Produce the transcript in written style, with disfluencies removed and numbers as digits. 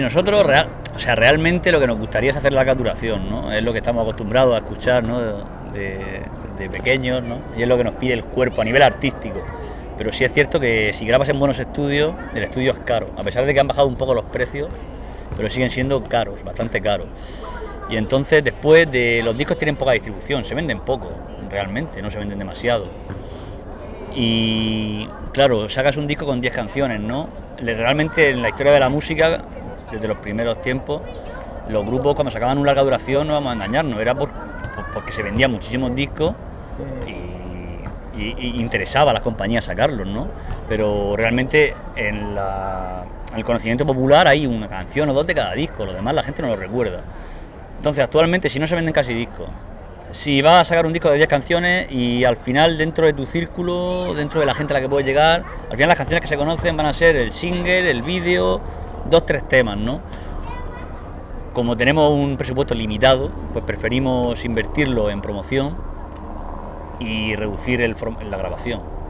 Nosotros, realmente lo que nos gustaría es hacer la capturación, ¿no? Es lo que estamos acostumbrados a escuchar, ¿no? de pequeños, ¿no? Y es lo que nos pide el cuerpo a nivel artístico. Pero sí es cierto que si grabas en buenos estudios, el estudio es caro, a pesar de que han bajado un poco los precios, pero siguen siendo caros, bastante caros. Y entonces después de los discos tienen poca distribución, se venden poco, realmente, no se venden demasiado. Y claro, sacas un disco con 10 canciones, ¿no? Realmente en la historia de la música, desde los primeros tiempos, los grupos cuando sacaban una larga duración, no vamos a engañarnos, era porque se vendían muchísimos discos y interesaba a las compañías sacarlos, ¿no? Pero realmente en el conocimiento popular hay una canción o dos de cada disco, lo demás la gente no lo recuerda. Entonces actualmente si no se venden casi discos, si vas a sacar un disco de 10 canciones y al final dentro de tu círculo, dentro de la gente a la que puedes llegar, al final las canciones que se conocen van a ser el single, el vídeo, 2-3 temas, ¿no? Como tenemos un presupuesto limitado, pues preferimos invertirlo en promoción y reducir la grabación.